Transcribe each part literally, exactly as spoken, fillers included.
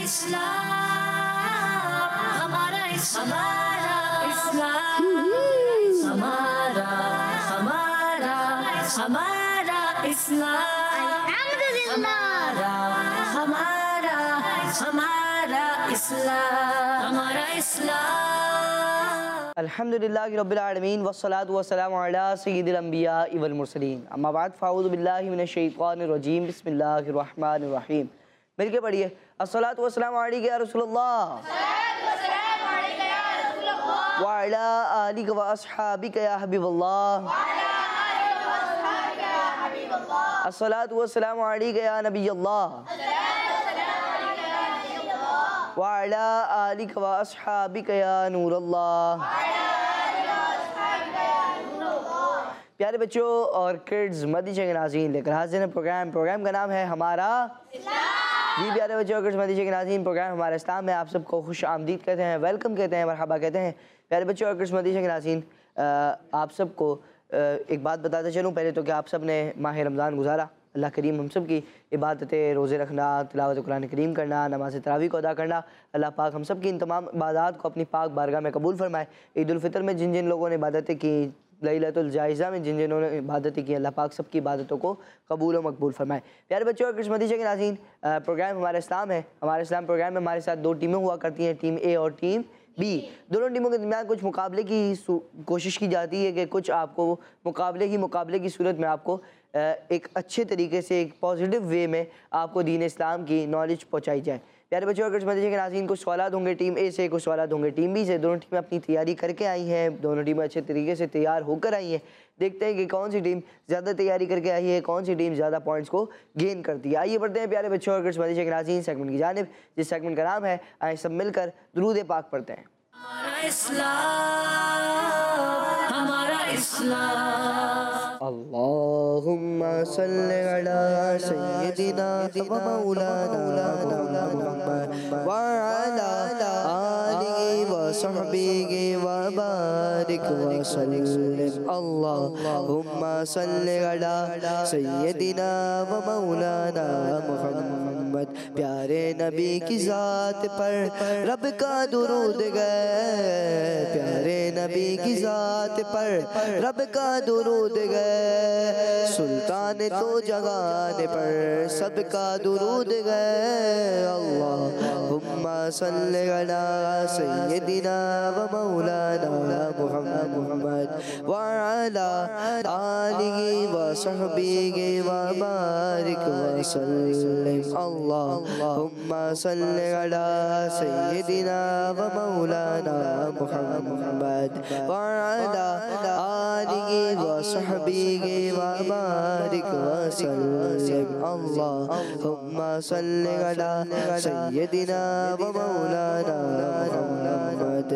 हमारा इस्लाम, हमारा हमारा हमारा इस्लाम, हमारा हमारा हमारा इस्लाम, हमारा इस्लाम। अल्हम्दुलिल्लाहि रब्बिल आलमीन वस्सलातु वस्सलामु अला सय्यिदिल अंबिया वल मुरसलीन। अम्मा बाद फ़अऊज़ु बिल्लाहि मिनश शैतानिर रजीम। बिस्मिल्लाहिर रहमानिर रहीम। मिलके पढ़िए, अस्सलातु वस्सलामु अलैका या रसूलल्लाह व अला आलिका व अस्हाबिका या हबीबल्लाह। अस्सलातु वस्सलामु अलैका या नबियल्लाह व अला आलिका व अस्हाबिका या नूरल्लाह। प्यारे बच्चों और किड्स, मदीशा के नाज़रीन, लेकर हाज़िर हैं प्रोग्राम प्रोग्राम का नाम है हमारा जी। प्यारे बच्चों और किड्स, मदीशा के नाज़रीन, प्रोग्राम हमारा इस्लाम में आप सबको खुश आमदीद कहते हैं, वेलकम कहते हैं, मरहबा कहते हैं। प्यारे बच्चों और किड्स, मदीशा के नाज़रीन, आप सबको एक बात बताते चलूँ पहले तो कि आप सब ने माह रमज़ान गुजारा। अल्लाह करीम हम सब की इबादतें, रोज़े रखना, तिलावत कुरान करीम करना, नमाज तरावी को अदा करना, अल्लाह पाक हम सब की इन तमाम इबादत को अपनी पाक बारगाह में कबूल फरमाए। ईद उल फितर में जिन जिन लोगों ने इबादतें की, लैलतुल जायज़ा में जिन जिन्होंने इबादतें की, अल्लाह पाक सब की इबादतों को कबूल व मकबूल फरमाए। प्यारे बच्चों और किड्स, मदीशा के नाज़रीन, प्रोग्राम हमारा इस्लाम है। हमारे इस्लाम प्रोग्राम में हमारे साथ दो टीमें हुआ करती हैं, टीम ए और टीम बी। दोनों टीमों के दरमियान कुछ मुकाबले की कोशिश की जाती है कि कुछ आपको मुकाबले ही मुकाबले की सूरत में आपको एक अच्छे तरीके से, एक पॉजिटिव वे में आपको दीन इस्लाम की नॉलेज पहुंचाई जाए। प्यारे बच्चों और मदीशा के नाज़रीन, कुछ सवाल होंगे टीम ए से, कुछ सवाल होंगे टीम बी से। दोनों टीमें अपनी तैयारी करके आई हैं, दोनों टीमें अच्छे तरीके से तैयार होकर आई हैं। देखते हैं कि कौन सी टीम ज़्यादा तैयारी करके आई है, कौन सी टीम ज़्यादा पॉइंट्स को गेन करती है। आइए बढ़ते हैं प्यारे बच्चों और मदीशा के नाज़रीन सेगमेंट की जानिब, जिस सेगमेंट का नाम है आए सब मिलकर दुरूद पाक पढ़ते हैं। हमारा इस्लाम, हमारा इस्लाम। अल्लाहुम्मा सल्लि अला सय्यिदिना व मौलाना मुहम्मद व अला आलिहि व सहबिहि व बारिक व सल्लिम। अल्लाहुम्मा सल्लि अला सय्यिदिना व मौलाना मुहम्मद। प्यारे नबी की ज़ात पर रब का दुरूद गए, प्यारे नबी की ज़ात पर रब का दुरूद गए, सुल्तान तो जगान पर सबका दुरूद गए। अल्लाहुम्मा सल्लि अला सय्यिदिना व मौलाना मुहम्मद व अला आलिहि व सहबिहि व बारिक व सल्लिम। अल्लाहुम्मा सल्लि अला सय्यिदिना व मौलाना मुहम्मद व अला आलिहि व सहबिहि व बारिक व सल्लिम। अल्लाहुम्मा सल्लि अला सय्यिदिना व मौलाना मुहम्मद।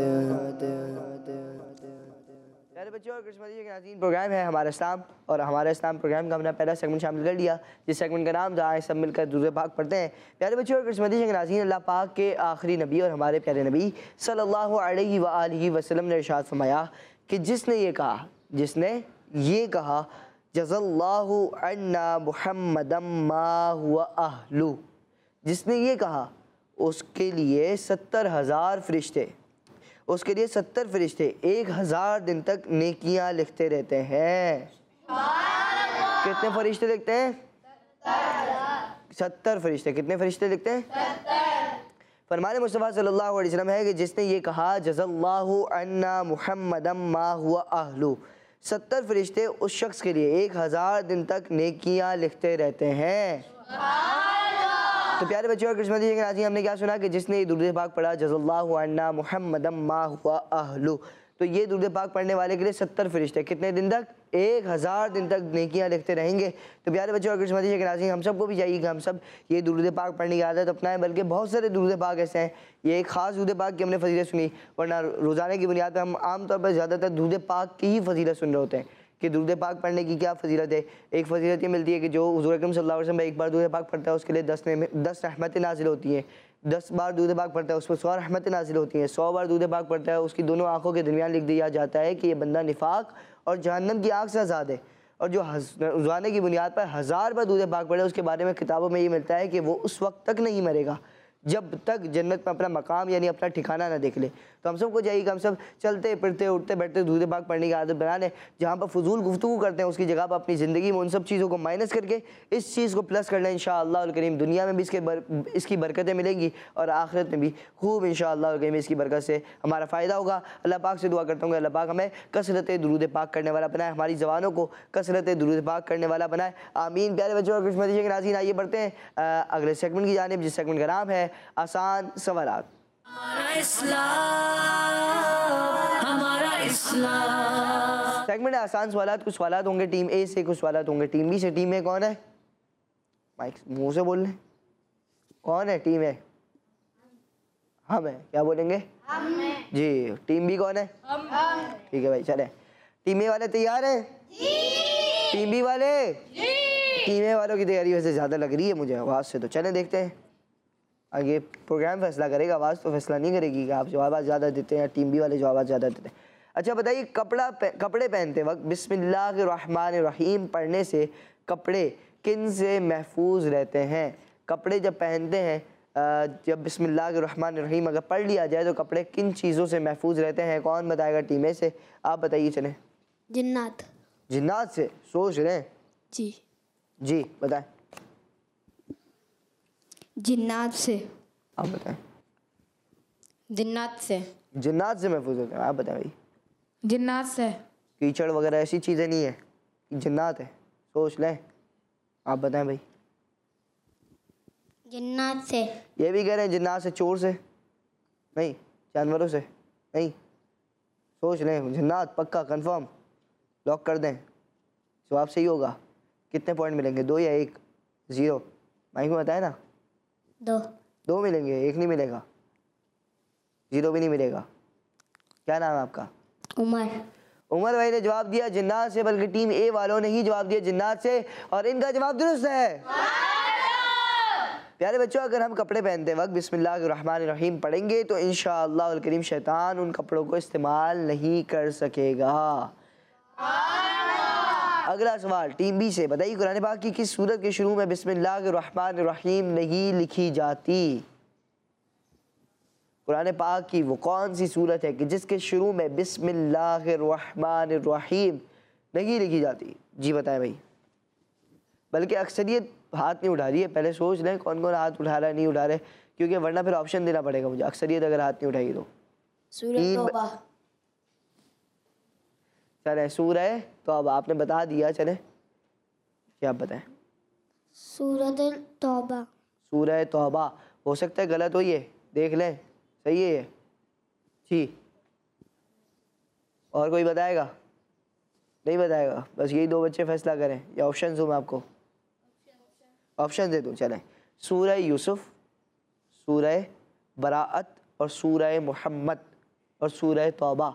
प्यारे बच्चों और मदीशा के नाज़रीन, प्रोग्राम है हमारा इस्लाम और हमारा इस्लाम प्रोग्राम का हमने पहला सेगमेंट शामिल कर लिया, जिस सेगमेंट का नाम था आए सब मिलकर दुरूद पाक पढ़ते हैं। प्यारे बच्चों और मदीशा के नाज़रीन, अल्लाह पाक के आखिरी नबी और हमारे प्यारे नबी सल्लल्लाहु अलैहि व आलिहि वसल्लम ने इरशाद फरमाया कि जिसने ये कहा जिसने ये कहा जज़ल्लाहु अन्ना मुहम्मदम मा हुवा अहलु, जिसने ये कहा उसके लिए सत्तर हज़ार फरिश्ते उसके लिए सत्तर फरिश्ते एक हज़ार दिन तक नेकियां लिखते रहते हैं। कितने फरिश्ते लिखते हैं? सत्तर फरिश्ते। कितने फरिश्ते लिखते हैं? फरमाने मुस्तफ़ा सल्लल्लाहु अलैहि वसल्लम है कि जिसने ये कहा जज़ल्लाहु अन्ना मुहम्मदम मा हुवा अहलु, सत्तर फरिश्ते उस शख्स के लिए एक हज़ार दिन तक नेकियां लिखते रहते हैं। तो प्यारे बच्चों और मदीशा के नाज़रीन, हमने क्या सुना कि जिसने दुरूद पाक पढ़ा जज़ल्लाहु अन्ना मुहम्मदम मा हुवा अहलु, तो ये दुरूद पाक पढ़ने वाले के लिए सत्तर फरिश्ते कितने दिन तक? एक हज़ार दिन तक नेकियां लिखते रहेंगे। तो प्यारे बच्चों और मदीशा के नाज़रीन, हम सबको भी चाहिए कि हम सब ये दुरूद पाक पढ़ने की आदत अपनाएं, बल्कि बहुत सारे दुरूद पाक ऐसे हैं, ये एक ख़ास दुरूद पाक की हमने फजीलत सुनी, वरना रोज़ाना की बुनियाद पर हम आमतौर पर ज़्यादातर दुरूद पाक की ही फजीलत सुन रहे होते हैं कि दुरूद पाक पढ़ने की क्या फजीलत है। एक फजीलत ये मिलती है कि जो हुज़ूर अकरम सल्लल्लाहु अलैहि वसल्लम एक बार दुरूद पाक पढ़ता है उसके लिए दस में दस रहमतें नाज़िल होती हैं। दस बार दुरूद पाक पढ़ता है उस पर सौ रहमतें नाज़िल होती हैं। सौ बार दुरूद पाक पढ़ता है उसकी दोनों आँखों के दरमियान लिख दिया जाता है कि ये बंदा निफाक और जहन्नम की आग से आज़ाद है। और जो रोज़ाना की बुनियाद पर हज़ार बार दुरूद पाक पढ़े उसके बारे में किताबों में ये मिलता है कि वो उस वक्त तक नहीं मरेगा जब तक जन्नत में अपना मकाम यानी अपना ठिकाना ना देख ले। तो हम सबको चाहिए कि हम सब चलते फिरते उठते बैठते दूध पाक पढ़ने की आदत बना लें। जहाँ पर फजूल गुफ्तगू करते हैं उसकी जगह पर अपनी ज़िंदगी में उन सब चीज़ों को माइनस करके इस चीज़ को प्लस कर लें। इंशाअल्लाह करीम दुनिया में भी इसके बर, इसकी बरकतें मिलेंगी और आखिरत में भी खूब इंशाअल्लाह करीम इसकी बरकत से हमारा फ़ायदा होगा। अल्लाह पाक से दुआ करता हूँ अल्लाह पाक हमें कसरत दुरूद पाक करने वाला बनाए, हमारी ज़बानों को कसरत दुरूद पाक करने वाला बनाए, आमीन। प्यारे बच्चों और खुशमदी के नाज़रीन, आइए बढ़ते हैं अगले सेगमेंट की जानिब, जिस सेगमेंट का नाम है आसान सवालात। हमारा इस्लाम, हमारा इस्लाम। सेगमेंट है आसान सवालात। कुछ सवालात होंगे टीम ए से, कुछ सवालात होंगे टीम बी से। टीम ए कौन है? माइक मुंह से बोल लें। कौन है टीम ए? हम है। क्या बोलेंगे? हम जी। टीम बी कौन है? हम। ठीक है भाई, चले। टीम ए वाले तैयार हैं? जी। टीम बी वाले? जी। टीम ए वालों की तैयारी वैसे ज़्यादा लग रही है मुझे आवाज़ से, तो चले देखते हैं। आगे प्रोग्राम फैसला करेगा, आवाज़ तो फैसला नहीं करेगी कि आप जवाब ज़्यादा देते हैं या टीम बी वाले जवाब ज़्यादा देते हैं। अच्छा बताइए, कपड़ा कपड़े पहनते वक्त बिस्मिल्लाहिर्रहमानिर्रहीम पढ़ने से कपड़े किन से महफूज रहते हैं? कपड़े जब पहनते हैं, जब बिस्मिल्लाहिर्रहमानिर्रहीम अगर पढ़ लिया जाए तो कपड़े किन चीज़ों से महफूज रहते हैं? कौन बताएगा टीम ए से? आप बताइए चलें। जिन्नात। जिन्नात से सोच रहे हैं? जी जी बताएं। जिन्नात से। आप बताएं। जिन्नात से। जिन्नात से महफूज होते हैं। आप बताएं भाई। जिन्नात से। कीचड़ वगैरह ऐसी चीज़ें नहीं है, जिन्नात है, सोच लें। आप बताएं भाई। जिन्नात से। ये भी कह रहे हैं जिन्नात से, चोर से नहीं, जानवरों से नहीं, सोच लें। जिन्नात पक्का कंफर्म, लॉक कर दें। जवाब सही होगा। कितने पॉइंट मिलेंगे? दो या एक? ज़ीरो। माइक में बताए ना। दो। दो मिलेंगे, एक नहीं मिलेगा, ज़ीरो भी नहीं मिलेगा। क्या नाम है आपका? उमर। उमर भाई ने जवाब दिया जिन्नात से, बल्कि टीम ए वालों ने ही जवाब दिया जिन्नात से, और इनका जवाब दुरुस्त है। प्यारे बच्चों, अगर हम कपड़े पहनते वक्त बिस्मिल्लाहिर्रहमानिर्रहीम पढ़ेंगे तो इंशाअल्लाह करीम शैतान उन कपड़ों को इस्तेमाल नहीं कर सकेगा। अगला सवाल टीम बी से, बताइए कुरान पाक की किस सूरत के शुरू में बिस्मिल्लाहिर्रहमानिर्रहीम नहीं लिखी जाती? कुरान पाक की वो कौन सी सूरत है कि जिसके शुरू में बिस्मिल्लाहिर्रहमानिर्रहीम नहीं लिखी जाती? जी बताएं भाई। बल्कि अक्सरियत हाथ नहीं उठा रही है, पहले सोच लें कौन कौन हाथ उठा रहा है, नहीं उठा रहे, क्योंकि वरना फिर ऑप्शन देना पड़ेगा मुझे। अक्सरियत अगर हाथ नहीं उठाएगी तो सूरह तौबा। चले सूरह तो अब आपने बता दिया, चले क्या आप बताएं? सूरह तौबा। सूरह तौबा। हो सकता है गलत हो, ये देख लें, सही है ये जी। और कोई बताएगा? नहीं बताएगा, बस यही दो बच्चे फैसला करें या ऑप्शन दूँ मैं आपको? ऑप्शन दे दूँ, चलें। सूरह यूसुफ, सूरह बराअत और सूरह मोहम्मद और सूरह तौबा।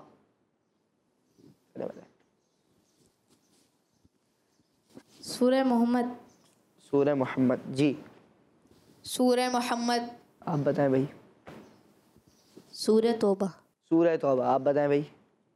सूरह मोहम्मद। सूरह मोहम्मद जी। सूरह मोहम्मद। आप बताएं भाई। सूरह तौबा। सूरह तौबा। आप बताएं भाई।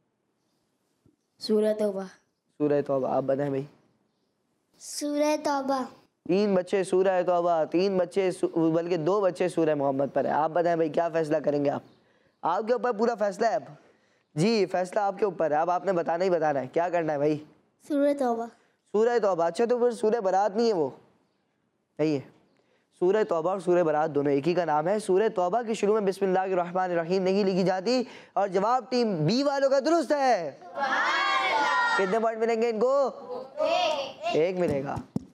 सूरह तौबा। सूरह तौबा। आप बताएं भाई। सूरह तौबा। तीन बच्चे सूरह तौबा, तीन बच्चे बल्कि दो बच्चे सूरह मोहम्मद पर है। आप बताएं भाई क्या फैसला करेंगे आप? आपके ऊपर पूरा फैसला है अब जी, फैसला आपके ऊपर है। अब आपने बताना ही बताना है, क्या करना है भाई? सूरह तौबा। सूरह तौबा। अच्छा तो फिर सूरह बरात नहीं है? वो नहीं है। सूरह तौबा और सूरह बरात दोनों एक ही का नाम है। सूरह तौबा के शुरू में बिस्मिल्लाहिर्रहमानिर्रहीम नहीं लिखी जाती, और जवाब टीम बी वालों का दुरुस्त है। कितने पॉइंट मिलेंगे इनको? एक, एक मिलेगा।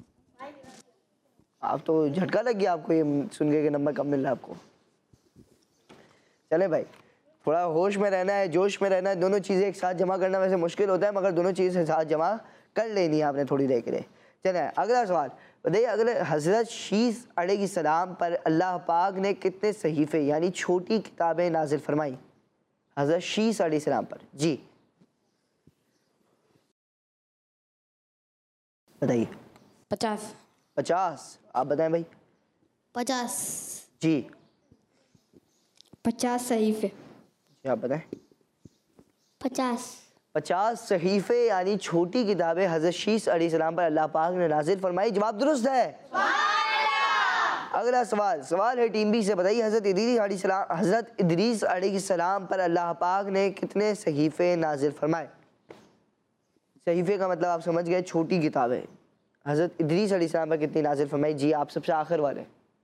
आप तो झटका लग गया आपको ये सुन के कि नंबर कम मिल रहा है आपको। चले भाई, थोड़ा होश में रहना है, जोश में रहना है। दोनों चीज़ें एक साथ जमा करना वैसे मुश्किल होता है, मगर दोनों चीज़ें एक साथ जमा कर लेनी है आपने थोड़ी देर के लिए। चले अगला सवाल बताइए, अगले हज़रत शीस अलैहिस्सलाम पर अल्लाह पाक ने कितने सहीफ़े यानी छोटी किताबें नाजिल फरमाई? हज़रत शीस अलैहिस्सलाम पर जी बताइए। पचास। पचास। आप बताएं भाई। पचास जी। पचास सहीफे। जी आप बताएं। पचास। पचास सहीफ़े यानी छोटी किताबें हज़रत शीस अलैहिस्सलाम पर अल्लाह पाक ने नाजिल फरमाई। जवाब दुरुस्त है। अगला सवाल सवाल है टीम बी से, बताइए हज़रत इदरीस अलैहिस्सलाम हज़रत इदरीस अलैहिस्सलाम पर अल्लाह पाक ने कितने सहीफ़े नाजिल फरमाए? सहीफ़े का मतलब आप समझ गए, छोटी किताबें। हज़रत इदरीस अलैहिस्सलाम पर कितनी नाजिल फरमाई? जी आप सबसे आखिर वाले।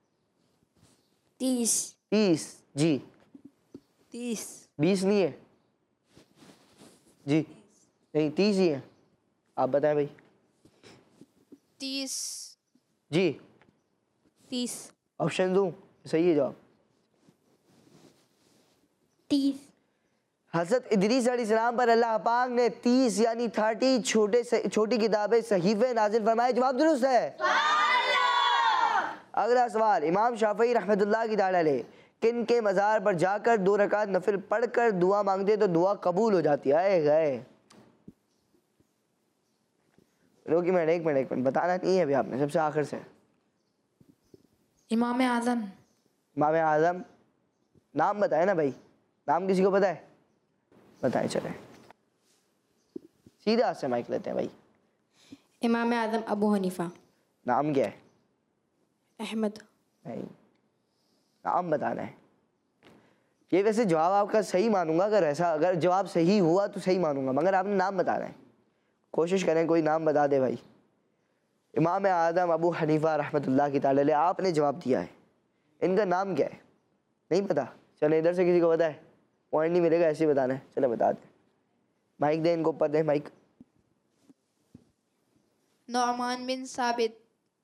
तीस। तीस। जी तीस। बीस नहीं है जी, नहीं तीस ही है। आप बताएं भाई। तीस। जी तीस। ऑप्शन दूं? सही है जवाब। तीस। हज़रत इदरीस अलैहिस्सलाम पर अल्लाह पाक ने तीस यानी थर्टी छोटे छोटी किताबें सहीफ़े नाजिल फरमाए। जवाब दुरुस्त है। अगला सवाल, इमाम शाफई रहमतुल्लाह की ताला अलैह किन के मज़ार पर जाकर दो रकात नफिल पढ़कर दुआ मांगते तो दुआ कबूल हो जाती है? गए रोकी मिनट एक मिनट एक मिनट बताना नहीं है अभी आपने, सबसे आखिर से। इमाम आज़म। इमाम आज़म नाम बताए ना भाई, नाम किसी को पता है? बताएं चले, सीधा से माइक लेते हैं भाई। इमाम आज़म अबू हनीफा। नाम क्या है? अहमद। नहीं, नाम बताना है। ये वैसे जवाब आपका सही मानूंगा, अगर ऐसा अगर जवाब सही हुआ तो सही मानूंगा, मगर आपने नाम बताना है। कोशिश करें कोई नाम बता दे भाई। इमाम आज़म अबू हनीफा रहमतुल्लाह की ताला अलैह आपने जवाब दिया है, इनका नाम क्या है? नहीं पता? चले इधर से किसी को पता है? पॉइंट नहीं मिलेगा, ऐसे ही बताना है। चले बता दें, माइक दें इनको, ऊपर दें माइक। नौमान बिन साबित।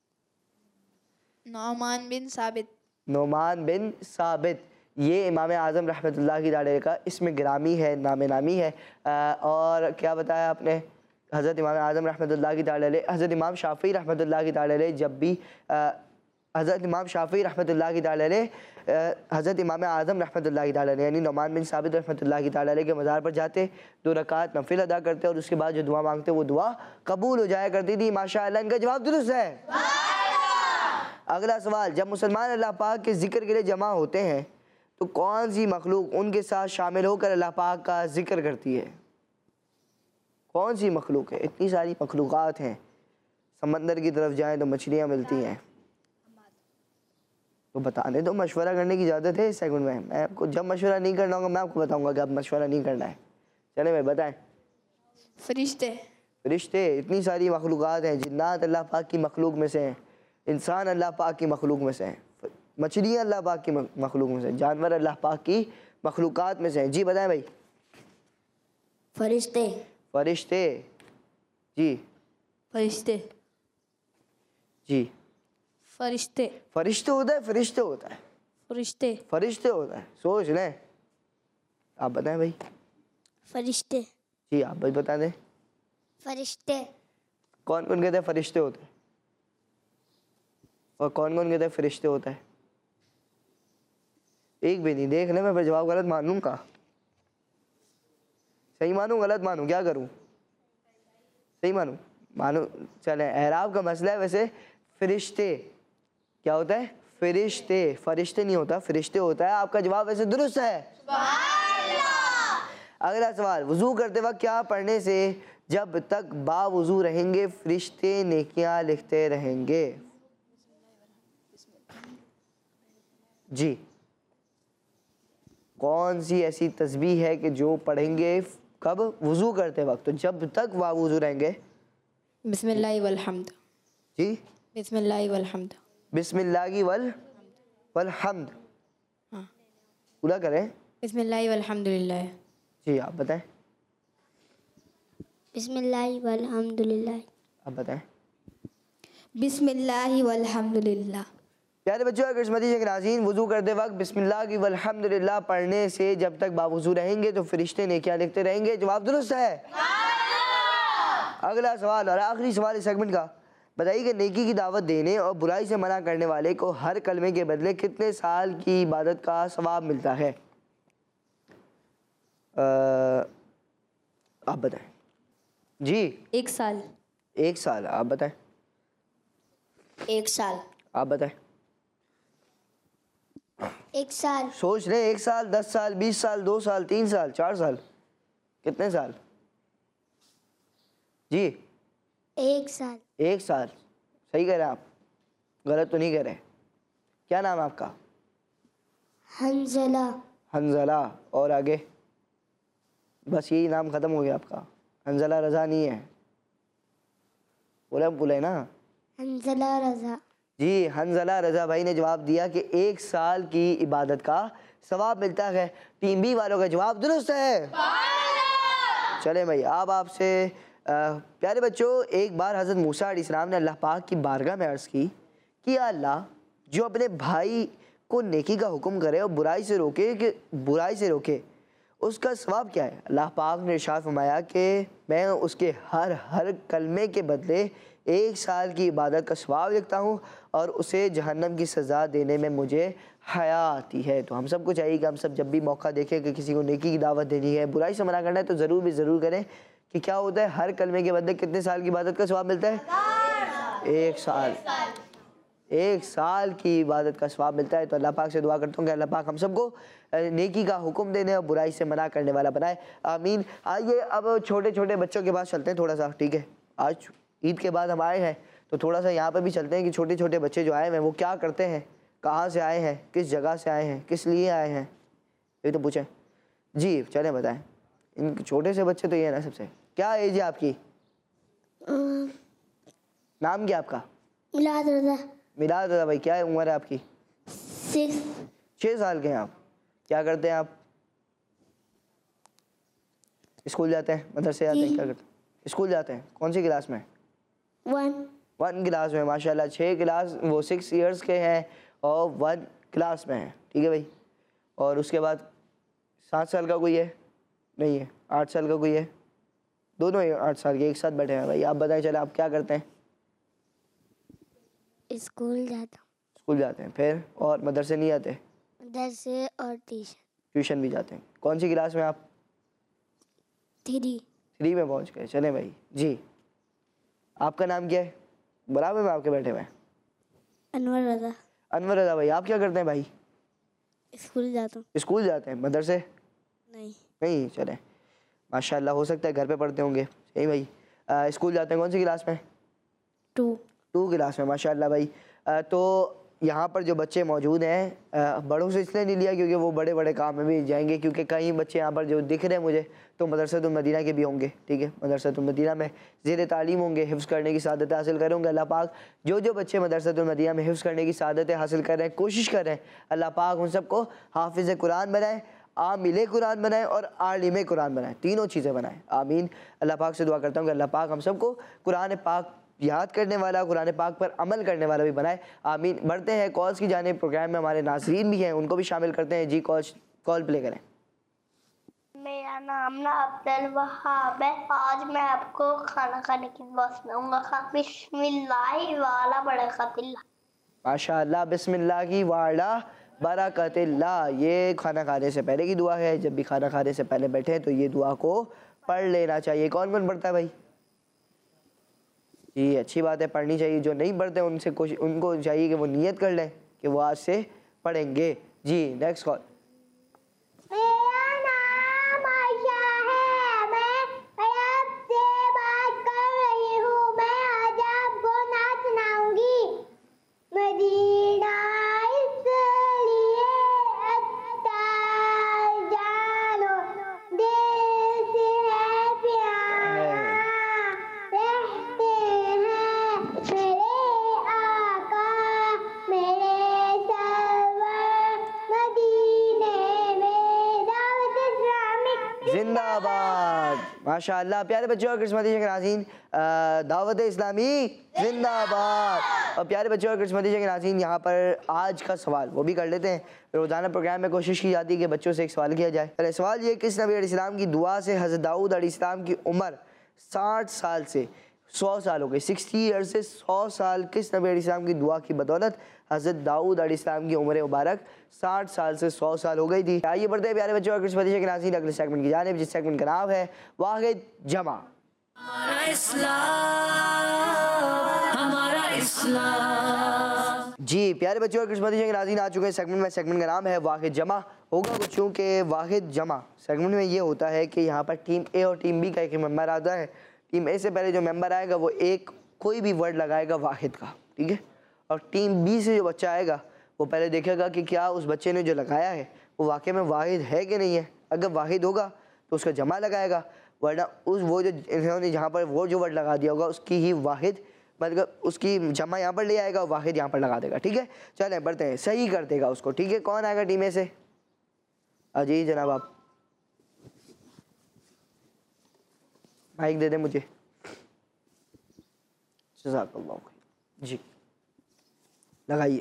नौमान बिन साबित। नोमान बिन साबित, ये इमाम आज़म रहमतुल्लाह की ताला अलैह का इसमें गिरामी है, नाम नामी है। आ, और क्या बताया आपने? हज़रत इमाम आज़म रहमतुल्लाह की ताला अलैह, हज़रत इमाम शाफ़ी रहमतुल्लाह की ताला अलैह जब भी हज़रत इमाम शाफ़ी रहमतुल्लाह की ताला अलैह हज़रत इमाम आज़म रहमतुल्लाह की ताला अलैह यानी नौमान बिन साबित रहमतुल्लाह की ताला अलैह के मज़ार पर जाते, दो रकात नफिल अदा करते और उसके बाद जो दुआ मांगते वो दुआ कबूल हो जाया करती थी। माशाअल्लाह, इनका जवाब दुरुस्त है। अगला सवाल, जब मुसलमान अल्लाह पाक के ज़िक्र के लिए जमा होते हैं तो कौन सी मखलूक उनके साथ शामिल होकर अल्लाह पाक का ज़िक्र करती है? कौन सी मखलूक है? इतनी सारी मखलूक़ात हैं, समंदर की तरफ जाएं तो मछलियाँ मिलती हैं। तो बताने दो, मशवरा करने की इजाज़त है इस सेकंड में। मैं आपको जब मशवरा नहीं करना होगा मैं आपको बताऊँगा कि अब मशवरा नहीं करना है। चले भाई बताएं। फरिश्ते। फरिश्ते, इतनी सारी मखलूक़ात हैं। जिन्नात अल्लाह पाक की मखलूक में से हैं, इंसान अल्लाह पाक की मखलूक में से हैं, मछलियाँ अल्लाह पाक की मखलूक में से, जानवर अल्लाह पाक की मखलूक़ात में से हैं। जी बताएं भाई। फरिश्ते। फरिश्ते। जी फरिश्ते। जी फरिश्ते। फरिश्ते होता है, फरिश्ते होता है, फरिश्ते। फरिश्ते होता है, सोच लें। आप बताएं भाई। फरिश्ते। जी आप भाई बता दें। फरिश्ते। कौन कौन कहते हैं फरिश्ते होते हैं और कौन कौन कहते हैं फरिश्ते होता है? एक भी नहीं। देख ले, मैं फिर जवाब गलत मानूंगा। सही मानूं गलत मानूं, क्या करूं? सही मानूं मानूं चले। एराब का मसला है वैसे। फरिश्ते क्या होता है? फरिश्ते, फरिश्ते नहीं होता, फरिश्ते होता है। आपका जवाब वैसे दुरुस्त है। अगला सवाल, वज़ू करते वक्त क्या पढ़ने से जब तक बावज़ू रहेंगे फरिश्ते नेकियां लिखते रहेंगे? जी कौन सी ऐसी तस्बीह है कि जो पढ़ेंगे कब? वज़ू करते वक्त, तो जब तक बावज़ू रहेंगे। बिस्मिल्लाह वल हम्द। जी बिस्मिल्लाह वल हम्द। बिस्मिल्लाह वल वल हम्द। हाँ। पूरा करें। बिस्मिल्लाह वल हम्दुलिल्लाह। जी आप बताएं। बिस्मिल्लाह वल हम्दुलिल्लाह। आप बताएं। बिस्मिल्लाह वल हम्दुलिल्लाह। प्यारे बच्चों, अगर किस्मती शेख नाज़रीन, वज़ू करते वक्त बिस्मिल्लाह की वल्हम्दुलिल्लाह पढ़ने से जब तक बावज़ू रहेंगे तो फरिश्ते नेकियां लिखते रहेंगे। जवाब दुरुस्त है। अगला सवाल और आखिरी सवाल इस सेगमेंट का, बताइए कि नेकी की दावत देने और बुराई से मना करने वाले को हर कलमे के बदले कितने साल की इबादत का सवाब मिलता है? आ, आप बताएं। जी एक साल। एक साल। आप बताएं। एक साल। आप बताएं। एक साल। सोच रहे, एक साल, दस साल, बीस साल, दो साल, तीन साल, चार साल, कितने साल? जी एक साल। एक साल। सही कह रहे हैं आप, गलत तो नहीं कह रहे। क्या नाम है आपका? हंजला। हंजला। और आगे? बस यही नाम ख़त्म हो गया आपका? हंजला रज़ा नहीं है? बोले बोले ना। हंजला रजा। जी, हंजला रज़ा भाई ने जवाब दिया कि एक साल की इबादत का सवाब मिलता है। टीम बी वालों का जवाब दुरुस्त है। चले भाई, अब आपसे प्यारे बच्चों, एक बार हज़रत मूसा अलैहिस्सलाम ने अल्लाह पाक की बारगाह में अर्ज़ की कि अल्लाह, जो अपने भाई को नेकी का हुक्म करे और बुराई से रोके कि बुराई से रोके उसका सवाब क्या है? अल्लाह पाक ने इरशाद फरमाया कि मैं उसके हर हर कलमे के बदले एक साल की इबादत का सवाब लिखता हूँ और उसे जहन्नम की सज़ा देने में मुझे हया आती है। तो हम सबको चाहिए कि हम सब जब भी मौका देखें कि किसी को नेकी की दावत देनी है, बुराई से मना करना है, तो ज़रूर भी ज़रूर करें कि क्या होता है, हर कलमे के बदले कितने साल की इबादत का सवाब मिलता है? एक साल। एक साल की इबादत का सवाब मिलता है। तो अल्लाह पाक से दुआ करता हूँ कि अल्लाह पाक हम सबको नेकी का हुक्म देने और बुराई से मना करने वाला बनाए, आमीन। आइए अब छोटे छोटे बच्चों के पास चलते हैं थोड़ा सा, ठीक है? आज ईद के बाद हम आए हैं तो थोड़ा सा यहाँ पर भी चलते हैं कि छोटे छोटे बच्चे जो आए हैं वो क्या करते हैं, कहाँ से आए हैं, किस जगह से आए हैं, किस लिए आए हैं, ये तो पूछें जी। चलें बताएं, इन छोटे से बच्चे तो ये है ना। सबसे क्या एज है आपकी? नाम क्या आपका? मिलाद रजा। मिलाद रज़ा भाई, क्या उम्र है आपकी? सिक्स। छः साल के हैं आप। क्या करते हैं आप? स्कूल जाते हैं, मदरसे जाते हैं, क्या करते हैं? स्कूल जाते हैं। कौन सी क्लास में? वन। वन क्लास में, माशाल्लाह। छः क्लास, वो सिक्स इयर्स के हैं और वन क्लास में हैं, ठीक है भाई। और उसके बाद सात साल का कोई है? नहीं है। आठ साल का कोई है? दोनों ही आठ साल के एक साथ बैठे हैं भाई। आप बताएं, चले आप क्या करते हैं? स्कूल जाता हूँ। स्कूल जाते हैं, फिर और मदरसे नहीं आते? मदरसे और ट्यूशन। ट्यूशन भी जाते हैं। कौन सी क्लास में आप? थ्री। थ्री में पहुंच गए। चले भाई जी। आपका नाम क्या है? बराबर में आपके बैठे हुए हैं। अनवर रजा। अनवर रज़ा भाई, आप क्या करते हैं भाई? स्कूल जाता हूँ। स्कूल जाते हैं। मदरसे नहीं। नहीं? चले माशाल्लाह, हो सकता है घर पे पढ़ते होंगे। सही भाई। आ, स्कूल जाते हैं। कौन सी क्लास में? टू। टू क्लास में, माशाल्लाह भाई। आ, तो यहाँ पर जो बच्चे मौजूद हैं, बड़ों से इसलिए नहीं लिया क्योंकि वो बड़े बड़े काम में भी जाएंगे, क्योंकि कई बच्चे यहाँ पर जो दिख रहे हैं मुझे तो मदरसतुल मदीना के भी होंगे, ठीक है? मदरसतुल मदीना में ज़ेर तालीम होंगे, हिफ्ज़ करने की सादत हासिल करेंगे। अल्लाह पाक जो जो बच्चे मदरसतुल मदीना में हिफ्ज़ करने की सादत हासिल कर रहे हैं, कोशिश कर रहे हैं, अल्लाह पाक उन सबको हाफिज़ कुरान बनाए, आमिल कुरान बनाए और आलिम कुरान बनाए, तीनों चीज़ें बनाए, आमीन। अल्लाह पाक से दुआ करता हूँ कि अल्लाह पाक हम सबको कुरान पाक याद करने वाला, कुरान पाक पर अमल करने वाला भी बनाए, आमीन। बढ़ते हैं कॉल्स की जाने। प्रोग्राम में हमारे नाज़रीन भी हैं, उनको भी शामिल करते हैं। जी कॉल कॉल प्ले करें। मेरा नाम ना अब्दुल वहाब है। आज मैं आपको खाना खाने की दुआ सुनाऊंगा। बिस्मिल्लाह वाला बरकतिल्लाह। माशाअल्लाह, बिस्मिल्लाह की वाला बरकतिल्लाह। ये खाना खाने से पहले की दुआ है। जब भी खाना खाने से पहले बैठे तो ये दुआ को पढ़ लेना चाहिए। कौन कौन पढ़ता है भाई? जी, अच्छी बात है, पढ़नी चाहिए। जो नहीं पढ़ते उनसे कोशिश उनको चाहिए कि वो नियत कर लें कि वो आज से पढ़ेंगे। जी नेक्स्ट कॉल। मेरा नाम आयशा है। मैं आपसे बात कर रही हूँ। मैं आज आपको नाच सुनाऊंगी। मदीना इसलिए अच्छा जानो, दिल से है प्यारा, रहते हैं मेरे आका, मेरे सरवर, मदीने में दावत इस्लामी जिंदाबाद। माशाअल्लाह प्यारे बच्चों और किस्मती शेख नाज़रीन, दावत इस्लामी जिंदाबाद। और प्यारे बच्चों और किस्मती शेख नाज़रीन, यहाँ पर आज का सवाल वो भी कर लेते हैं। रोज़ाना प्रोग्राम में कोशिश की जाती है कि बच्चों से एक सवाल किया जाए। पहले सवाल ये, किस नबी अलैहिस्सलाम की दुआ से हज़रत दाऊद अलैहिस्सलाम की उम्र साठ साल से सौ साल हो गई? सिक्सटी ईयर से सौ साल किस नबी अलैहिस्सलाम की दुआ की बदौलत हज़रत दाऊद अलैहिस्सलाम की उम्र मुबारक साठ साल से सौ साल हो गई थी? आइए बढ़ते हैं प्यारे बच्चों और किस्मती शेख नाज़रीन अगले सेगमेंट की जानिब, जिस सेगमेंट का नाम है वाहिद जमा। हमारा इस्लाम, हमारा इस्लाम। जी प्यारे बच्चों और किस्मती शेख नाज़रीन आ चुके हैं सेगमेंट में। सेगमेंट का नाम है वाहिद जमा। होगा कुछ यूँ कि वाहिद जमा सेगमेंट में ये होता है कि यहाँ पर टीम ए और टीम बी का एक मेंबर आता है। टीम ए से पहले जो मेंबर आएगा वो एक कोई भी वर्ड लगाएगा वाहिद का, ठीक है? और टीम बी से जो बच्चा आएगा वो पहले देखेगा कि क्या उस बच्चे ने जो लगाया है वो वाकई में वाहिद है कि नहीं है। अगर वाहिद होगा तो उसका जमा लगाएगा, वरना उस वो जो इन्होंने जहाँ पर वो जो वर्ड लगा दिया होगा उसकी ही वाहिद मतलब उसकी जमा यहाँ पर ले आएगा और वाहिद यहाँ पर लगा देगा। ठीक है, चलें बढ़ते हैं, सही कर देगा उसको। ठीक है, कौन आएगा टीम में से? अजी जनाब आप माइक दे दें मुझे। जज़ाकल्लाह जी, लगाइए।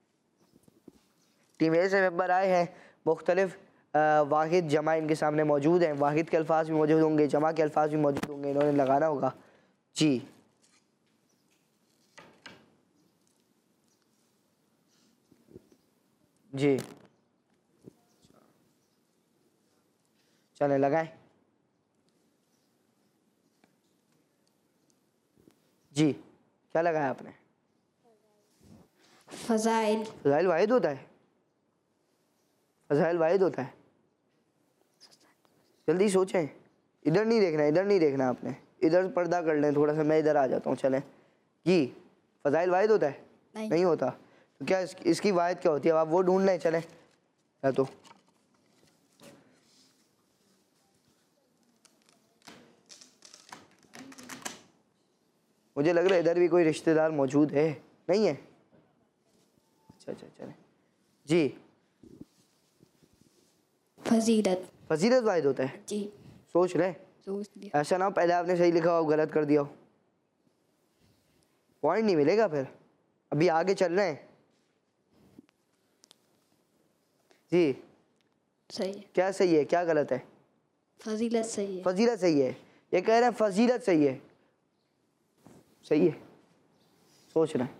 टीम ए से मेंबर आए हैं, मुख्तलिफ वाहिद जमा इनके सामने मौजूद हैं। वाहिद के अल्फाज भी मौजूद होंगे, जमा के अल्फाज भी मौजूद होंगे, इन्होंने लगाना होगा जी। जी चलें लगाएं जी। क्या लगाया आपने? फ़ज़ाइल। फ़ज़ाइल वाहिद होता है? फ़ज़ाइल वाहिद होता है? जल्दी सोचें, इधर नहीं देखना, इधर नहीं देखना आपने, इधर पर्दा कर लें थोड़ा सा, मैं इधर आ जाता हूँ। चलें जी, फ़ज़ाइल वाहिद होता है? नहीं, नहीं होता। तो क्या इस, इसकी वाहिद क्या होती है? अब आप वो ढूंढ लें। चलें या तो मुझे लग रहा है इधर भी कोई रिश्तेदार मौजूद है, नहीं है? अच्छा अच्छा चलें जी। फजीलत। फजीलत वाहिद होता है जी, सोच रहे, सोच लिया। ऐसा ना हो पहले आपने सही लिखा हो गलत कर दिया हो, पॉइंट नहीं मिलेगा फिर। अभी आगे चल रहे हैं जी। सही है। क्या सही है क्या गलत है? फजीलत सही है। फजीलत सही है, ये कह रहे हैं फजीलत सही है। सही है, सोच रहे हैं,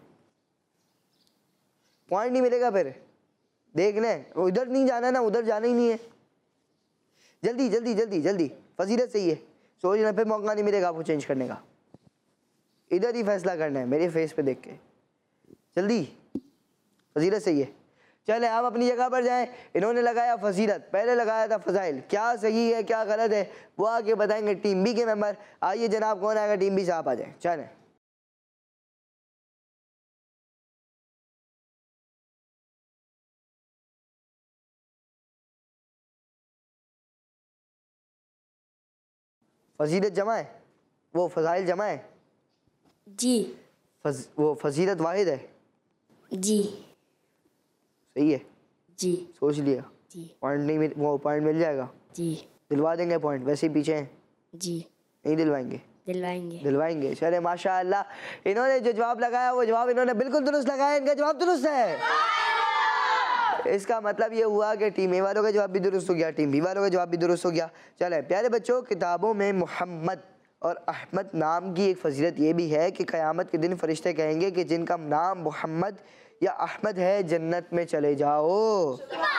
पॉइंट नहीं मिलेगा फिर। देख लें, उधर नहीं जाना ना, उधर जाना ही नहीं है। जल्दी जल्दी जल्दी जल्दी, फजीलत सही है। सोच रहे फिर मौका नहीं मिलेगा आपको चेंज करने का, इधर ही फैसला करना है मेरे फेस पे देख के। जल्दी, फजीलत सही है। चले आप अपनी जगह पर जाएं। इन्होंने लगाया फजीलत, पहले लगाया था फजाइल। क्या सही है क्या गलत है वो आके बताएंगे टीम बी के मेंबर। आइए जनाब, कौन आएगा टीम बी से? आप आ जाएं। चलें फजीलत जमा है, वो फजाइल जमा है जी फज, वो फजीलत वाहिद है। जी सही है जी सोच लिया। जी पॉइंट नहीं मिल, वो पॉइंट मिल जाएगा, जी दिलवा देंगे पॉइंट। वैसे ही पीछे हैं, जी नहीं दिलवाएंगे? दिलवाएंगे। दिलवाएंगे। चले माशाअल्लाह, इन्होंने जो जवाब लगाया वो जवाब इन्होंने बिल्कुल दुरुस्त लगाया, इनका जवाब दुरुस्त है। इसका मतलब ये हुआ कि टीम ए वालों का जवाब भी दुरुस्त हो गया, टीम बी वालों का जवाब भी दुरुस्त हो गया। चले प्यारे बच्चों, किताबों में मोहम्मद और अहमद नाम की एक फजीलत ये भी है कि क़यामत के दिन फरिश्ते कहेंगे कि जिनका नाम मोहम्मद या अहमद है जन्नत में चले जाओ।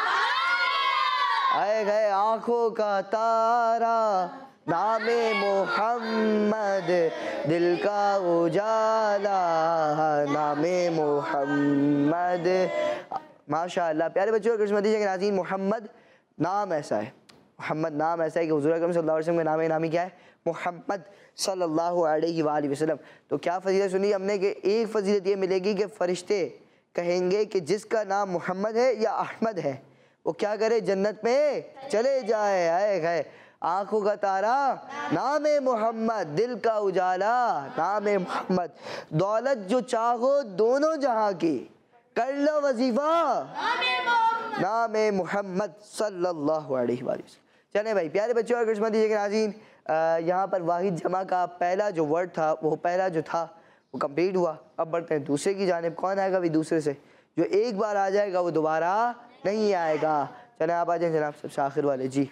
आए गए आँखों का तारा, नामे मोहम्मद दिल का उजाला, नामे मोहम्मद। माशाअल्लाह प्यारे बच्चों, किस्मती के नाज़रीन, मोहम्मद नाम ऐसा है, मोहम्मद नाम ऐसा है कि हुज़ूर अकरम सल्लल्लाहु अलैहि वसल्लम का नाम नामी क्या है? मोहम्मद सल्लल्लाहु अलैहि वसल्लम। तो क्या फजीलत सुनी हमने कि एक फजीलत ये मिलेगी कि फ़रिश्ते कहेंगे कि जिसका नाम मोहम्मद है या अहमद है वो क्या करे? जन्नत में चले जाए। आए गए आँखों का तारा, नाम मोहम्मद दिल का उजाला, नाम मोहम्मद। दौलत जो चाहो दोनों जहाँ की, कर लो वजीफा, नाम मोहम्मद सल्लल्लाहु अलैहि वसल्लम। चले भाई प्यारे बच्चों और किस्मती के नाज़रीन, यहाँ पर वाहिद जमा का पहला जो वर्ड था, वो पहला जो था वो कंप्लीट हुआ। अब बढ़ते हैं दूसरे की जानिब। कौन आएगा भी दूसरे से? जो एक बार आ जाएगा वो दोबारा नहीं आएगा। चले आप आ जाए जनाब, सबसे आखिर वाले जी।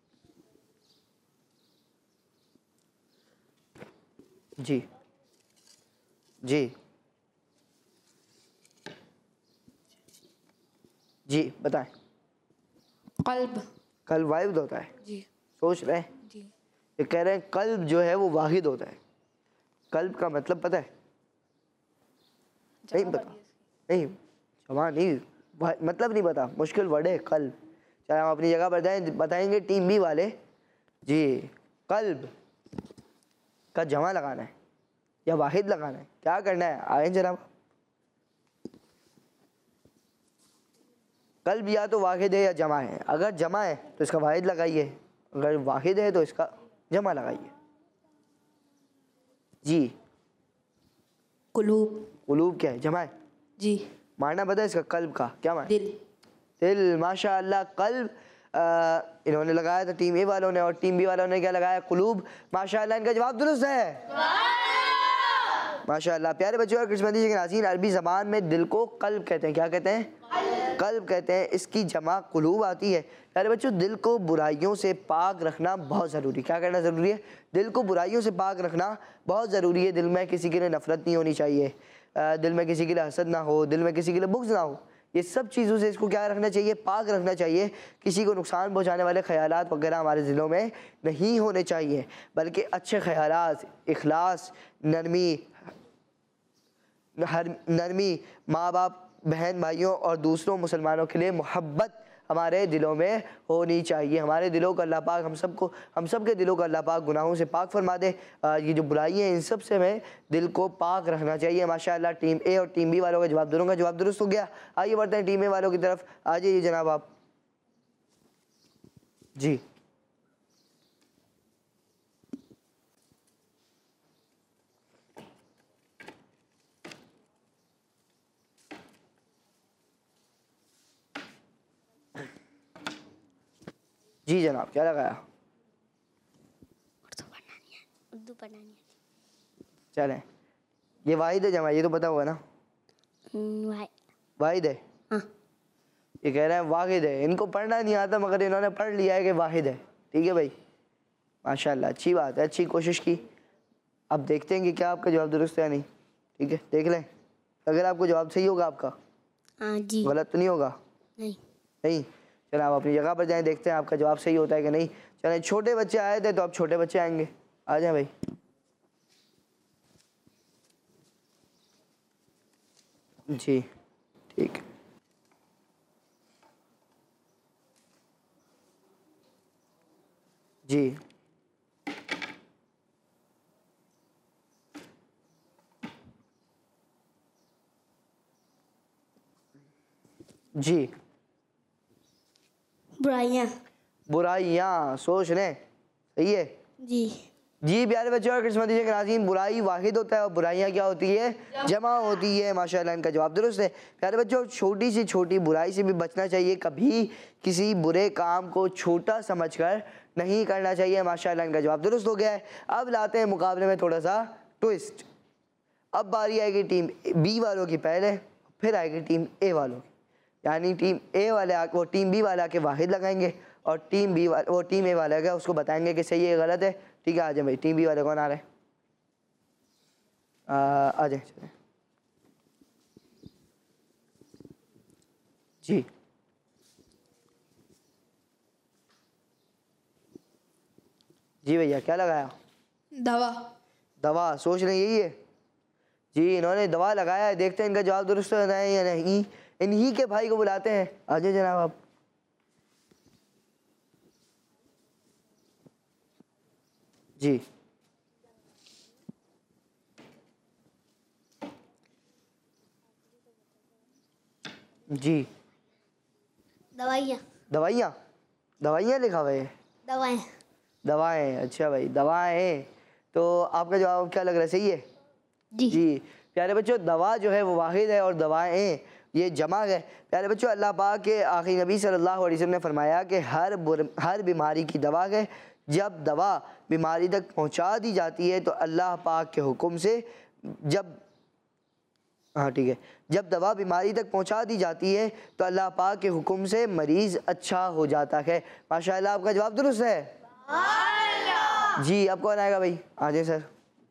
जी जी जी बताएं। कल्ब। कल्ब वाहिद होता है? जी। सोच रहे हैं? जी। ये कह रहे हैं कल्ब जो है वो वाहिद होता है। कल्ब का मतलब पता है? नहीं पता? नहीं जमा नहीं, मतलब नहीं पता, मुश्किल वर्ड है कल्ब। चलो हम अपनी जगह बताएं, बताएंगे टीम बी वाले जी। कल्ब का जमा लगाना है या वाहिद लगाना है, क्या करना है? आए जनाब। कल्ब या तो वाहिद है या जमा है। अगर जमा है तो इसका वाहिद लगाइए, अगर वाहिद है तो इसका जमा लगाइए। जी कुलूब। कुलूब क्या है? जमा है। जी मारना पता है इसका? कल्ब का क्या मारना? दिल। दिल, माशाअल्लाह। कल्ब आ, इन्होंने लगाया था टीम ए वालों ने, और टीम बी वालों ने क्या लगाया? कुलूब। माशाअल्लाह, इनका जवाब दुरुस्त है। माशाअल्लाह। प्यारे बच्चों और किस्मती के नाज़रीन, अरबी ज़बान में दिल को कल्ब कहते हैं। क्या कहते हैं? कल्ब कहते हैं। इसकी जमा कुलूब आती है। प्यारे बच्चों, दिल को बुराइयों से पाक रखना बहुत ज़रूरी। क्या करना ज़रूरी है? दिल को बुराइयों से पाक रखना बहुत ज़रूरी है। दिल में किसी के लिए नफ़रत नहीं होनी चाहिए, दिल में किसी के लिए हसद ना हो, दिल में किसी के लिए बुग़्ज़ ना हो। ये सब चीज़ों से इसको क्या रखना चाहिए? पाक रखना चाहिए। किसी को नुकसान पहुंचाने वाले ख़यालात वगैरह हमारे दिलों में नहीं होने चाहिए, बल्कि अच्छे ख़यालात, इखलास, नरमी, हर नरमी, माँ बाप, बहन भाइयों और दूसरों मुसलमानों के लिए मोहब्बत हमारे दिलों में होनी चाहिए। हमारे दिलों को अल्लाह पाक हम सबको हम सब के दिलों को अल्लाह पाक गुनाहों से पाक फरमा दे। आ, ये जो बुराइयाँ हैं इन सब से हमें दिल को पाक रखना चाहिए। माशाअल्लाह, टीम ए और टीम बी वालों का जवाब, दोनों का जवाब दुरुस्त हो गया। आइए बढ़ते हैं टीम ए वालों की तरफ। आ जाइए जनाब आप। जी जी जनाब, क्या लगाया? उर्दू पढ़ना नहीं है, उर्दू पढ़ना नहीं है। चलें, ये वाहिद है जमा, ये तो पता होगा ना? वाहिद। वाहिद है। हाँ। ये कह रहे हैं वाहिद है। इनको पढ़ना नहीं आता मगर इन्होंने पढ़ लिया है कि वाहिद है। ठीक है भाई, माशाल्लाह, अच्छी बात है, अच्छी कोशिश की। अब देखते हैं कि क्या आपका जवाब दुरुस्त है या नहीं। ठीक है, देख लें। अगर आपको जवाब सही होगा आपका, हाँ जी। गलत तो नहीं होगा? नहीं। नहीं। चलो आप अपनी जगह पर जाएं, देखते हैं आपका जवाब सही होता है कि नहीं। चलें, छोटे बच्चे आए थे तो अब छोटे बच्चे आएंगे। आ जाए भाई। जी ठीक। जी जी बुराइयाँ। बुराइयाँ, सोच लें। सही है जी। जी प्यारे बच्चों और किस्मती के नाज़रीन, बुराई वाहिद होता है और बुराइयाँ क्या होती है? जमा होती है। माशाल्लाह, इनका जवाब दुरुस्त है। प्यारे बच्चों, छोटी सी छोटी बुराई से भी बचना चाहिए। कभी किसी बुरे काम को छोटा समझकर नहीं करना चाहिए। माशाल्लाह, इनका जवाब दुरुस्त हो गया है। अब लाते हैं मुकाबले में थोड़ा सा ट्विस्ट। अब बारी आएगी टीम बी वालों की पहले, फिर आएगी टीम ए वालों की। यानी टीम ए वाले आके वो टीम बी वाले आके वाहिद लगाएंगे और टीम बी वाले वो टीम ए वाले आके उसको बताएंगे कि सही है गलत है। ठीक है, आ जाए भाई। टीम बी वाले कौन आ रहे हैं? आ जाए। चले जी। जी भैया, क्या लगाया? दवा। दवा, सोच रहे यही है जी। इन्होंने दवा लगाया है, देखते हैं इनका जवाब दुरुस्त है या नहीं। इन्हीं के भाई को बुलाते हैं। आ जाए जनाब आप। जी जी दवाइयाँ। दवाइयाँ, दवाइयाँ लिखा हुआ है। दवाएं। दवाएं, अच्छा भाई, दवाएं। तो आपका जवाब क्या लग रहा है? सही है जी। जी प्यारे बच्चों, दवा जो है वो वाहिद है और दवाएं ये जमा है। प्यारे बच्चों, अल्लाह पाक के आखिरी नबी सल्लल्लाहु अलैहि वसल्लम ने फरमाया कि हर हर बीमारी की दवा है। जब दवा बीमारी तक पहुंचा दी जाती है तो अल्लाह पाक के हुक्म से, जब हाँ ठीक है, जब दवा बीमारी तक पहुंचा दी जाती है तो अल्लाह पाक के हुक्म से मरीज़ अच्छा हो जाता है। माशाअल्लाह, आपका जवाब दुरुस्त है जी। अब कौन आएगा भाई? आ जाए सर।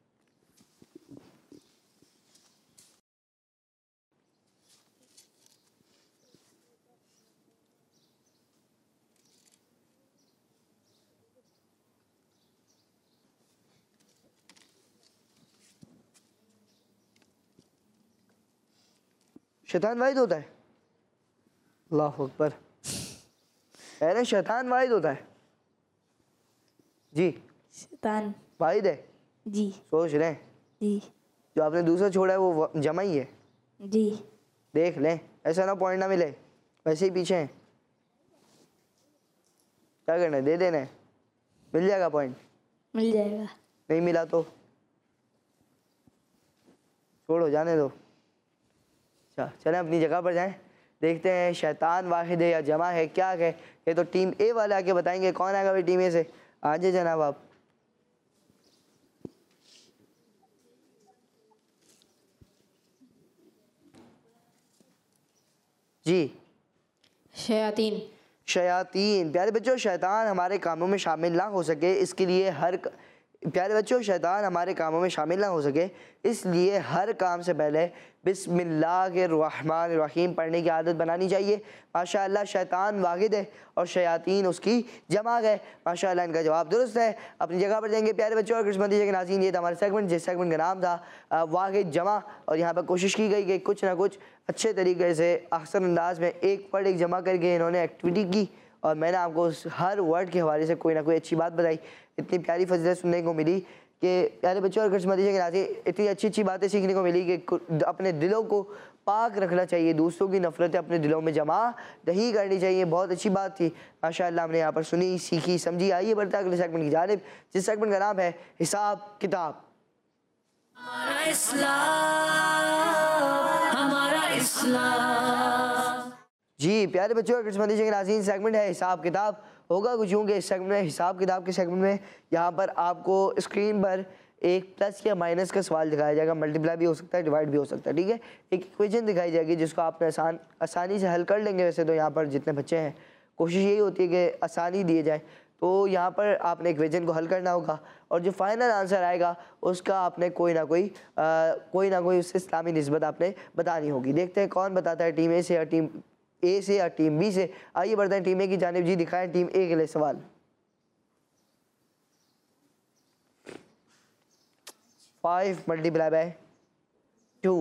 शैतान वाहिद होता है? अल्लाह अकबर। अरे शैतान वाहिद होता है जी? शैतान वाहिद है जी। सोच रहे हैं। जी। जो आपने दूसरा छोड़ा है वो जमा ही है। जी। देख लें, ऐसा ना पॉइंट ना मिले। वैसे ही पीछे हैं, क्या करना है, दे देना है, मिल जाएगा पॉइंट, मिल जाएगा। नहीं मिला तो छोड़ो, जाने दो। अच्छा चलें अपनी जगह पर जाएं, देखते हैं शैतान वाहिद है या जमा है, क्या है। ये तो टीम ए वाले आके बताएंगे। कौन आएगा भाई टीम ए से? आजे जनाब आप। जी शयातीन। शयातीन। प्यारे बच्चों, शैतान हमारे कामों में शामिल ना हो सके इसके लिए हर प्यारे बच्चों शैतान हमारे कामों में शामिल ना हो सके इसलिए हर काम से पहले बिस्मिल्लाहिर्रहमानिर्रहीम पढ़ने की आदत बनानी चाहिए। माशाअल्लाह शैतान वाहिद है और शयातीन उसकी जमा है। माशाअल्लाह इनका जवाब दुरुस्त है। अपनी जगह पर जाएंगे प्यारे बच्चों और किस्मती के नाज़रीन, ये था हमारा सेगमेंट जिस सेगमेंट का नाम था वाहिद जमा। और यहाँ पर कोशिश की गई कि कुछ ना कुछ अच्छे तरीके से अहसन अंदाज में एक वर्ड एक जमा करके इन्होंने एक्टिविटी की और मैंने आपको हर वर्ड के हवाले से कोई ना कोई अच्छी बात बताई। इतनी प्यारी फजीलत सुनने को मिली कि प्यारे बच्चों और किस्मती के नाज़रीन इतनी अच्छी अच्छी बातें सीखने को मिली कि अपने दिलों को पाक रखना चाहिए, दूसरों की नफ़रतें अपने दिलों में जमा नहीं करनी चाहिए। बहुत अच्छी बात थी माशाअल्लाह, हमने यहाँ पर सुनी, सीखी, समझी। आइए बढ़ता है अगले सेगमेंट की जानिब जिस सेगमेंट का नाम है हिसाब किताब। हमारा इस्लाम, हमारा इस्लाम। जी प्यारे बच्चों और किस्मती के नाज़रीन, सेगमेंट है हिसाब किताब। होगा कुछ यूँ कि इस सेगमेंट में हिसाब किताब के सेगमेंट में यहाँ पर आपको स्क्रीन पर एक प्लस या माइनस का सवाल दिखाया जाएगा। मल्टीप्लाई भी हो सकता है, डिवाइड भी हो सकता है, ठीक है। एक इक्वेशन दिखाई जाएगी जिसको आपने आसान आसानी से हल कर लेंगे। वैसे तो यहाँ पर जितने बच्चे हैं कोशिश यही होती है कि आसानी दिए जाए, तो यहाँ पर आपने इक्वेशन को हल करना होगा और जो फाइनल आंसर आएगा उसका आपने कोई ना कोई आ, कोई ना कोई उससे इस्लामी निस्बत आपने बतानी होगी। देखते हैं कौन बताता है, टीम ए से या टीम ए से या टीम बी से। आइए बढ़ते हैं टीम ए की जानिब। जी दिखाएं टीम ए के लिए सवाल। Five multiply by two.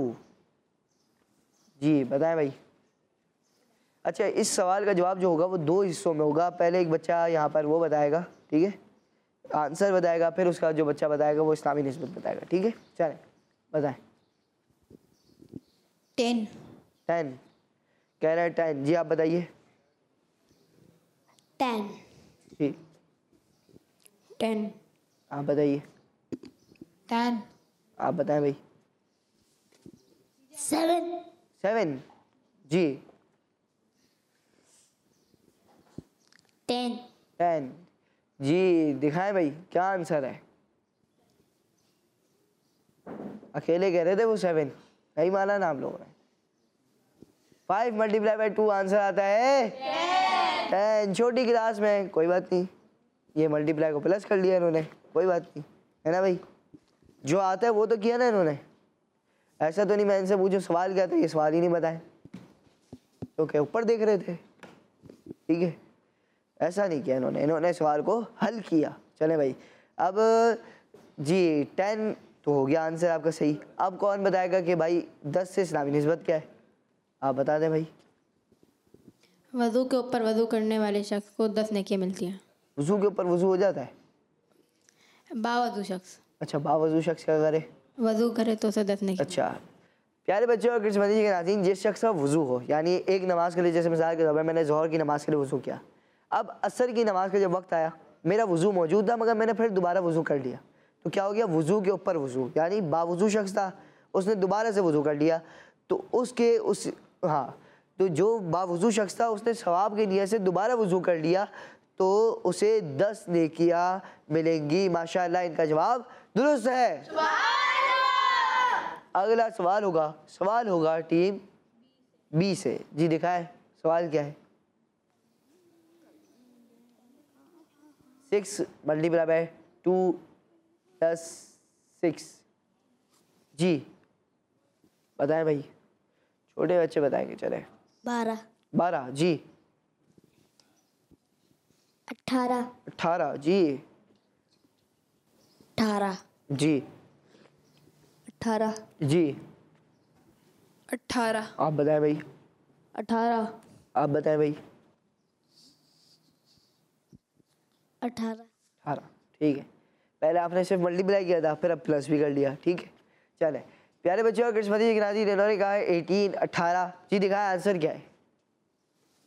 जी बताएं भाई। अच्छा इस सवाल का जवाब जो होगा वो दो हिस्सों में होगा। पहले एक बच्चा यहाँ पर वो बताएगा, ठीक है, आंसर बताएगा, फिर उसका जो बच्चा बताएगा वो इस्लामी निस्बत बताएगा, ठीक है। चलें बताएं। टेन। टेन कह रहे हैं टेन। जी आप बताइए। टेन। जी टेन। आप बताइए। टेन। आप बताएं भाई। सेवन। सेवन। जी टेन। टेन। जी दिखाएं भाई क्या आंसर है। अकेले कह रहे थे वो सेवन, नहीं माना ना आप लोगों ने। Five multiply by two answer आता है टेन। छोटी क्लास में कोई बात नहीं, ये मल्टीप्लाई को प्लस कर लिया इन्होंने, कोई बात नहीं है ना भाई। जो आता है वो तो किया ना इन्होंने। ऐसा तो नहीं मैं इनसे पूछूं सवाल क्या था, ये सवाल ही नहीं बताए तो क्या ऊपर देख रहे थे, ठीक है। ऐसा नहीं किया इन्होंने, इन्होंने सवाल को हल किया। चले भाई अब जी टेन तो हो गया आंसर आपका सही। अब कौन बताएगा कि भाई दस से इस्लामी निस्बत क्या है? आप बता दें भाई। वज़ू के ऊपर वज़ू करने वाले शख्स को दस नेकियां मिलती हैं। वज़ू के ऊपर वज़ू हो जाता है? बावज़ू शख्स। अच्छा बावज़ू शख्स क्या करे? वज़ू करे तो उसे दस नेकियां। अच्छा प्यारे बच्चों और किस्मती के नाज़रीन, जिस शख्स का वज़ू हो, यानी एक नमाज के लिए, जैसे मिसाल के तौर पर मैंने ज़ोहर की नमाज़ के लिए वज़ू किया, अब असर की नमाज का जब वक्त आया मेरा वज़ू मौजूद था मगर मैंने फिर दोबारा वज़ू कर लिया, तो क्या हो गया? वज़ू के ऊपर वज़ू, यानी बावज़ू शख्स था उसने दोबारा से वज़ू कर लिया, तो उसके उस हाँ तो जो बावज़ू शख्स था उसने सवाब की नियत से दोबारा वज़ू कर लिया तो उसे दस नेकियां मिलेंगी। माशाअल्लाह इनका जवाब दुरुस्त है। अगला सवाल होगा सवाल होगा टीम बी से। जी दिखाएं सवाल क्या है। Six multiply by two plus six. जी बताएं भाई, छोटे बच्चे बताएंगे। चले बारह। बारह। जी अठारह। अठारह। जी अठारह। जी अठारह। जी अट्ठारह। आप बताएं भाई। अठारह। आप बताएं भाई। अठारह। अठारह। ठीक है, पहले आपने सिर्फ मल्टीप्लाई किया था फिर अब प्लस भी कर लिया, ठीक है। चले प्यारे बच्चों और किस्मती की नाज़रीन, इन्होंने कहा है एटीन अठारह। जी दिखाया आंसर क्या है।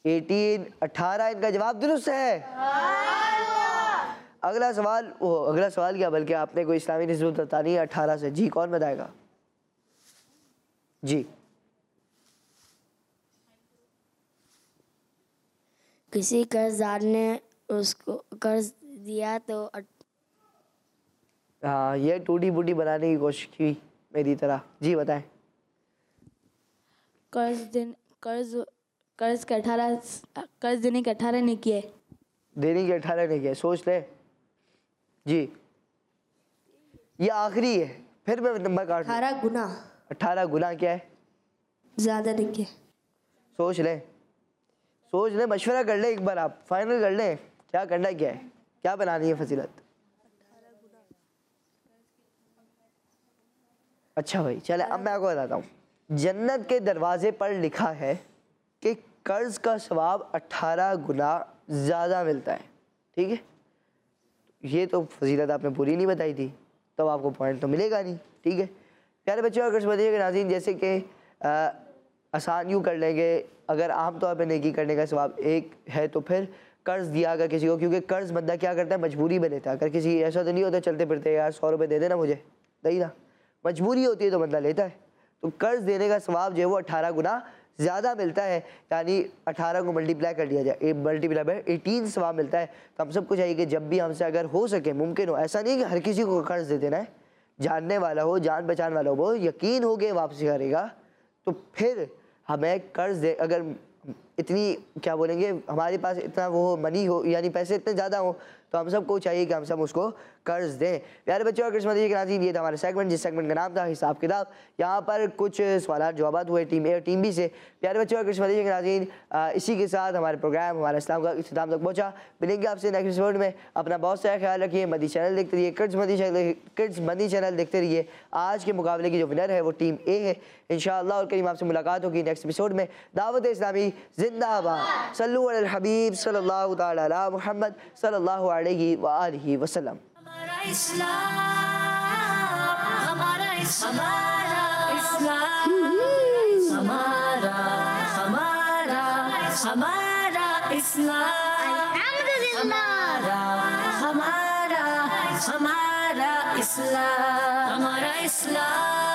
अठारह, अठारह इनका जवाब दुरुस्त है। अगला सवाल, वो अगला सवाल क्या बल्कि आपने कोई इस्लामी निस्बत बतानी है अठारह से। जी कौन बताएगा? जी किसी कर्जदार ने उसको कर्ज दिया तो अट- हाँ, ये टूटी बूटी बनाने की कोशिश की मेरी तरह। जी बताएं। कर्ज दिन कर्ज कर्ज के अठारह कर्ज देने के अठारह ने किए। देने के अठारह ने किया, सोच ले। जी ये आखिरी है, फिर मैं नंबर काट लूं। अठारह गुना अठारह गुना क्या है? ज़्यादा नहीं किए। सोच ले, सोच ले, मशवरा कर ले एक बार, आप फाइनल कर ले क्या करना क्या है, क्या बनानी है फजीलत। अच्छा भाई चले, अब मैं आपको बताता हूँ। जन्नत के दरवाजे पर लिखा है कि कर्ज का सवाब अठारह गुना ज़्यादा मिलता है। ठीक है, ये तो फजीलत आपने पूरी नहीं बताई थी, तब तो आपको पॉइंट तो मिलेगा नहीं। ठीक है प्यारे बच्चों, अगर समझिए नाज़रीन, जैसे कि आसान यूँ कर लेंगे, अगर आम तौर पे नेकी करने का सवाब एक है तो फिर कर्ज दिया अगर किसी को, क्योंकि कर्ज बंदा क्या करता है, मजबूरी में लेता है। अगर किसी ऐसा तो नहीं होता चलते फिरते यार सौ रुपये दे देना मुझे, नहीं ना, मजबूरी होती है तो बंदा लेता है। तो कर्ज देने का सवाब जो है वो अठारह गुना ज़्यादा मिलता है, यानी अठारह को मल्टीप्लाई कर दिया जाए, मल्टीप्लाई बाय एटीन सवाब मिलता है। तो हम सबको चाहिए कि जब भी हमसे अगर हो सके, मुमकिन हो, ऐसा नहीं कि हर किसी को कर्ज दे देना है, जानने वाला हो, जान पहचान वाला हो, यकीन हो के वापसी करेगा, तो फिर हमें कर्ज दे, अगर इतनी क्या बोलेंगे हमारे पास इतना वो मनी हो, यानी पैसे इतने ज़्यादा हो, तो हम सबको चाहिए कि हम सब उसको कर्ज दें। प्यारे बच्चों, अगर समझिए कि नाज़रीन, ये था हमारा सेगमेंट, जिस सेगमेंट का नाम था हिसाब किताब। यहाँ पर कुछ सवाल जवाब हुए टीम ए और टीम बी से। प्यारे बच्चों, अगर समझिए कि नाज़रीन, इसी के साथ हमारे प्रोग्राम हमारा इस्लाम का इख्तिताम तक पहुँचा। मिलेंगे आपसे नेक्स्ट एपिसोड में। अपना बहुत सारा ख्याल रखिए। मदी चैनल देखते रहिए, किड्स मदी चैनल किड्स मदी चैनल देखते रहिए। आज के मुकाबले की जो विनर है वो टीम ए है। इंशाअल्लाह और करीम आपसे मुलाकात होगी नेक्स्ट एपिसोड में। दावत इस्लामी जिंदाबाद। सल्लु अलल हबीब सल्लल्लाहु तआला अला मुहम्मद सल्लल्लाहु अलैहि व आलिहि वसल्लम। हमारा इस्लाम, हमारा इस्लाम, हमारा हमारा हमारा इस्लाम, हमारा हमारा हमारा इस्लाम, हमारा इस्लाम।